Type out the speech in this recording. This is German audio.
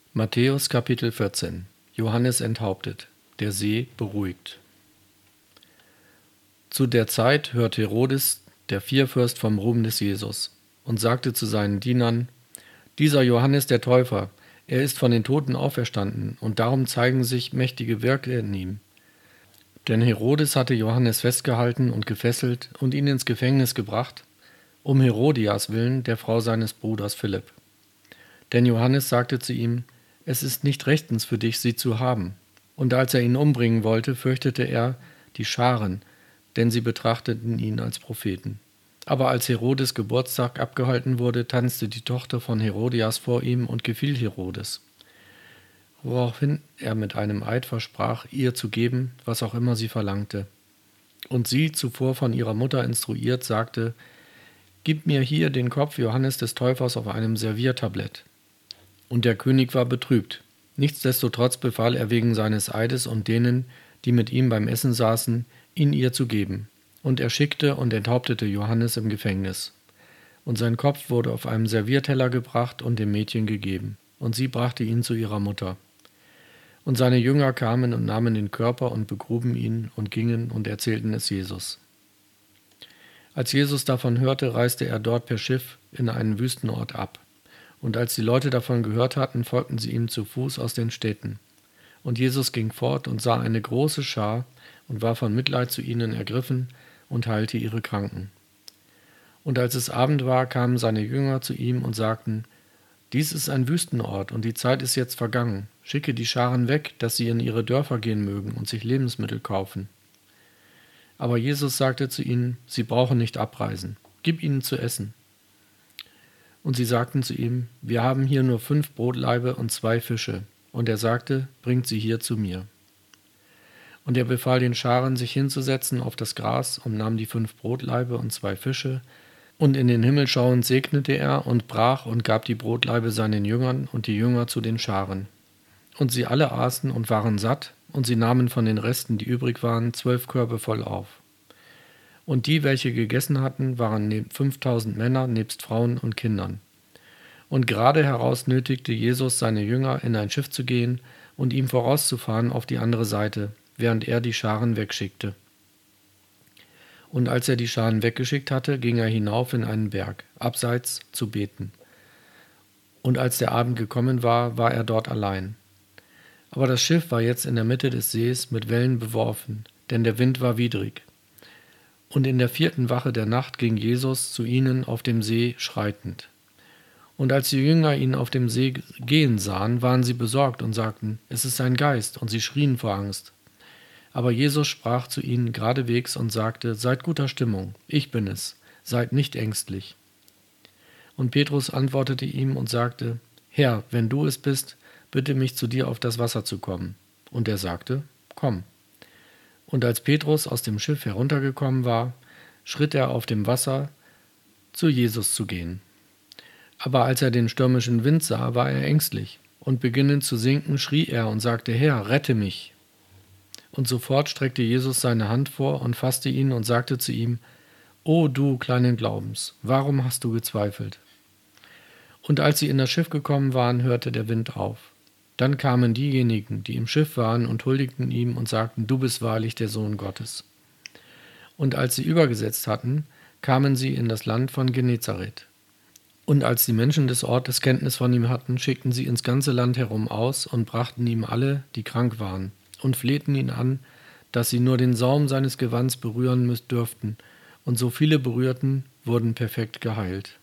Matthäus Kapitel 14. Johannes enthauptet. Der See beruhigt. Zu der Zeit hört Herodes, der Vierfürst, vom Ruhm des Jesus und sagte zu seinen Dienern: Dieser Johannes der Täufer, er ist von den Toten auferstanden, und darum zeigen sich mächtige Werke in ihm. Denn Herodes hatte Johannes festgehalten und gefesselt und ihn ins Gefängnis gebracht, um Herodias willen, der Frau seines Bruders Philipp. Denn Johannes sagte zu ihm: Es ist nicht rechtens für dich, sie zu haben. Und als er ihn umbringen wollte, fürchtete er die Scharen, denn sie betrachteten ihn als Propheten. Aber als Herodes Geburtstag abgehalten wurde, tanzte die Tochter von Herodias vor ihm und gefiel Herodes, woraufhin er mit einem Eid versprach, ihr zu geben, was auch immer sie verlangte. Und sie, zuvor von ihrer Mutter instruiert, sagte: Gib mir hier den Kopf Johannes des Täufers auf einem Serviertablett. Und der König war betrübt. Nichtsdestotrotz befahl er wegen seines Eides und denen, die mit ihm beim Essen saßen, ihn ihr zu geben. Und er schickte und enthauptete Johannes im Gefängnis. Und sein Kopf wurde auf einem Servierteller gebracht und dem Mädchen gegeben. Und sie brachte ihn zu ihrer Mutter. Und seine Jünger kamen und nahmen den Körper und begruben ihn und gingen und erzählten es Jesus. Als Jesus davon hörte, reiste er dort per Schiff in einen Wüstenort ab. Und als die Leute davon gehört hatten, folgten sie ihm zu Fuß aus den Städten. Und Jesus ging fort und sah eine große Schar und war von Mitleid zu ihnen ergriffen und heilte ihre Kranken. Und als es Abend war, kamen seine Jünger zu ihm und sagten: Dies ist ein Wüstenort und die Zeit ist jetzt vergangen. Schicke die Scharen weg, dass sie in ihre Dörfer gehen mögen und sich Lebensmittel kaufen. Aber Jesus sagte zu ihnen: Sie brauchen nicht abreisen. Gib ihnen zu essen. Und sie sagten zu ihm: Wir haben hier nur 5 Brotlaibe und 2 Fische. Und er sagte: Bringt sie hier zu mir. Und er befahl den Scharen, sich hinzusetzen auf das Gras, und nahm die 5 Brotlaibe und 2 Fische. Und in den Himmel schauend segnete er und brach und gab die Brotlaibe seinen Jüngern und die Jünger zu den Scharen. Und sie alle aßen und waren satt, und sie nahmen von den Resten, die übrig waren, 12 Körbe voll auf. Und die, welche gegessen hatten, waren 5000 Männer, nebst Frauen und Kindern. Und gerade heraus nötigte Jesus seine Jünger, in ein Schiff zu gehen und ihm vorauszufahren auf die andere Seite, während er die Scharen wegschickte. Und als er die Scharen weggeschickt hatte, ging er hinauf in einen Berg, abseits zu beten. Und als der Abend gekommen war, war er dort allein. Aber das Schiff war jetzt in der Mitte des Sees mit Wellen beworfen, denn der Wind war widrig. Und in der 4. Wache der Nacht ging Jesus zu ihnen auf dem See schreitend. Und als die Jünger ihn auf dem See gehen sahen, waren sie besorgt und sagten: Es ist ein Geist, und sie schrien vor Angst. Aber Jesus sprach zu ihnen geradewegs und sagte: Seid guter Stimmung, ich bin es, seid nicht ängstlich. Und Petrus antwortete ihm und sagte: Herr, wenn du es bist, bitte mich zu dir auf das Wasser zu kommen. Und er sagte: Komm. Und als Petrus aus dem Schiff heruntergekommen war, schritt er auf dem Wasser, zu Jesus zu gehen. Aber als er den stürmischen Wind sah, war er ängstlich, und beginnend zu sinken, schrie er und sagte: Herr, rette mich. Und sofort streckte Jesus seine Hand vor und fasste ihn und sagte zu ihm: O du kleinen Glaubens, warum hast du gezweifelt? Und als sie in das Schiff gekommen waren, hörte der Wind auf. Dann kamen diejenigen, die im Schiff waren, und huldigten ihm und sagten: Du bist wahrlich der Sohn Gottes. Und als sie übergesetzt hatten, kamen sie in das Land von Genezareth. Und als die Menschen des Ortes Kenntnis von ihm hatten, schickten sie ins ganze Land herum aus und brachten ihm alle, die krank waren, und flehten ihn an, dass sie nur den Saum seines Gewands berühren dürften. Und so viele berührten, wurden perfekt geheilt.